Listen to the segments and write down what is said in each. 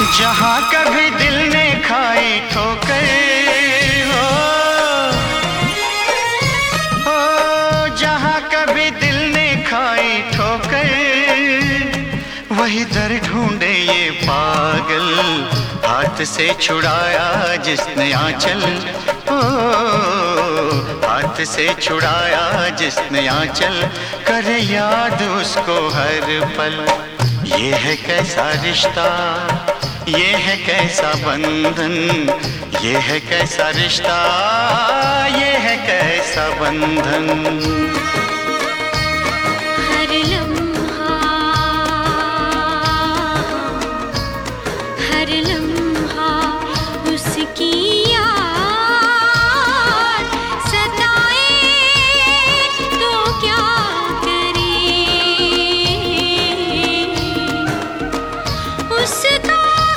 जहाँ कभी दिल ने खाई ठोकर हो, जहाँ कभी दिल ने खाई ठोकर, वही दर ढूंढे ये पागल, हाथ से छुड़ाया जिसने आंचल, ओ हाथ से छुड़ाया जिसने आंचल, करे याद उसको हर पल। ये है कैसा रिश्ता, ये है कैसा बंधन, ये है कैसा रिश्ता, ये है कैसा बंधन। हर लम्हा, हर लम्हा उसकी याद सताए तो क्या करे, उसका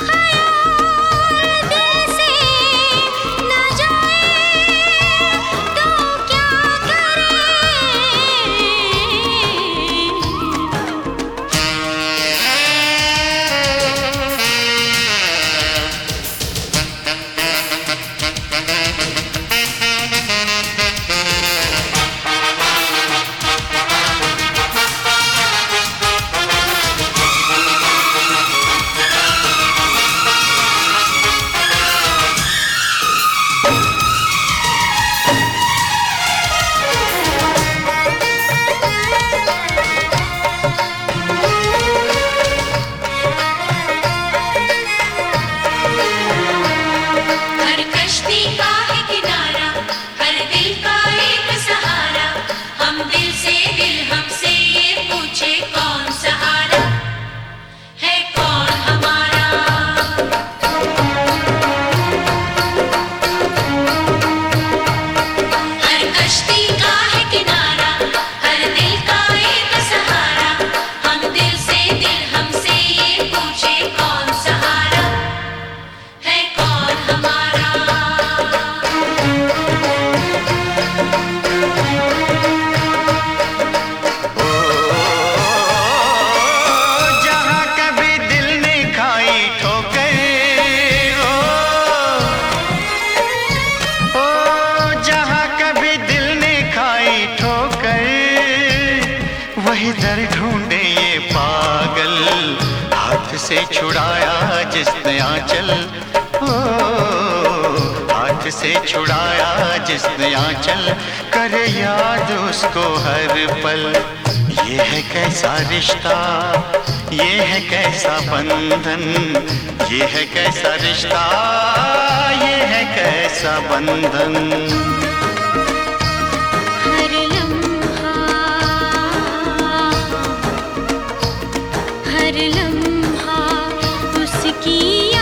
वही दर ढूंढे ये पागल, हाथ से छुड़ाया जिसने आंचल, ओ हाथ से छुड़ाया जिसने आंचल, करे याद उसको हर पल। ये है कैसा रिश्ता, ये है कैसा बंधन, ये है कैसा रिश्ता, ये है कैसा बंधन। हर लम्हा उसकी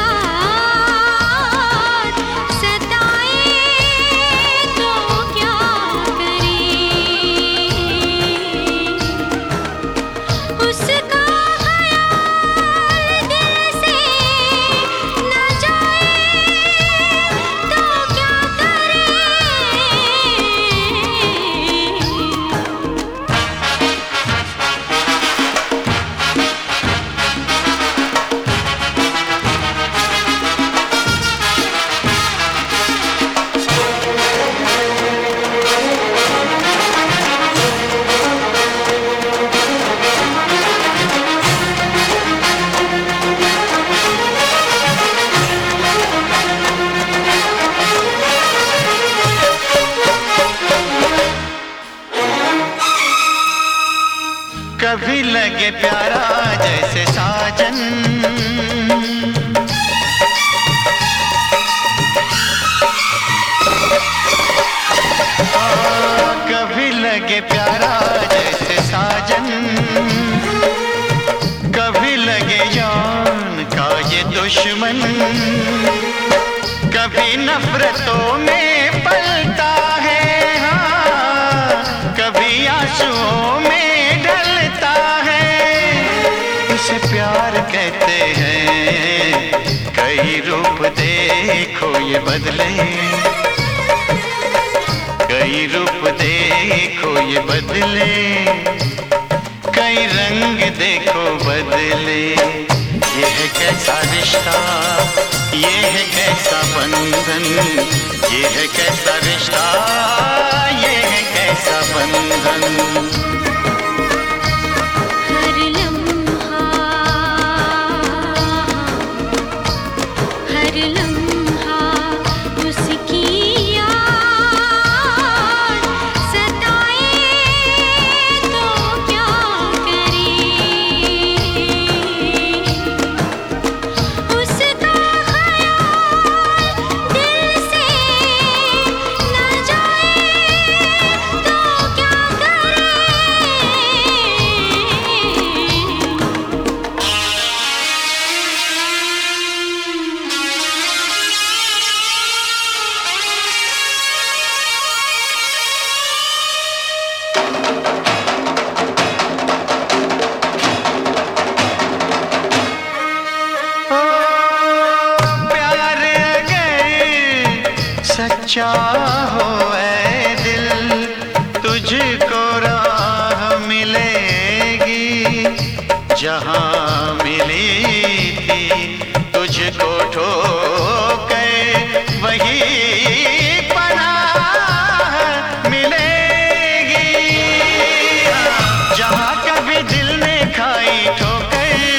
याद सताए तो क्या करे, उसका ख्याल दिल से न जाए तो क्या करे। कभी लगे प्यारा जैसे साजन, कभी लगे प्यारा जैसे साजन, कभी लगे जान का ये दुश्मन, कभी नफरतों में पलता है, हाँ कभी आंसुओं में प्यार कहते हैं। कई रूप देखो ये बदले, कई रूप देखो ये बदले, कई रंग देखो बदले। ये है कैसा रिश्ता, ये है कैसा बंधन, ये है कैसा रिश्ता, ये है कैसा बंधन। हर लम्हा उसकी याद सताए तो क्या करें, उसका ख्याल दिल से न जाए तो क्या करें। सच्चा हो ऐ दिल, तुझको राह मिलेगी, जहाँ मिली थी तुझको ठोकर वही पनाह मिलेगी। जहाँ कभी दिल ने खाई ठोकर,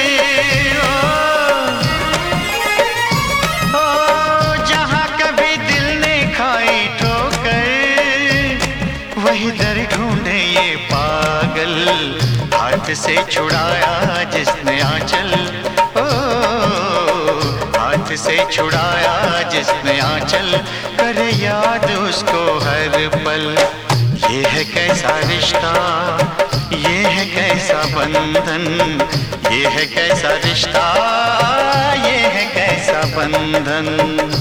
वही दर ढूंढे ये पागल, हाथ से छुड़ाया जिसने आंचल, ओ हाथ से छुड़ाया जिसने आंचल, करे याद उसको हर पल। ये है कैसा रिश्ता, ये है कैसा बंधन, ये है कैसा रिश्ता, ये है कैसा बंधन।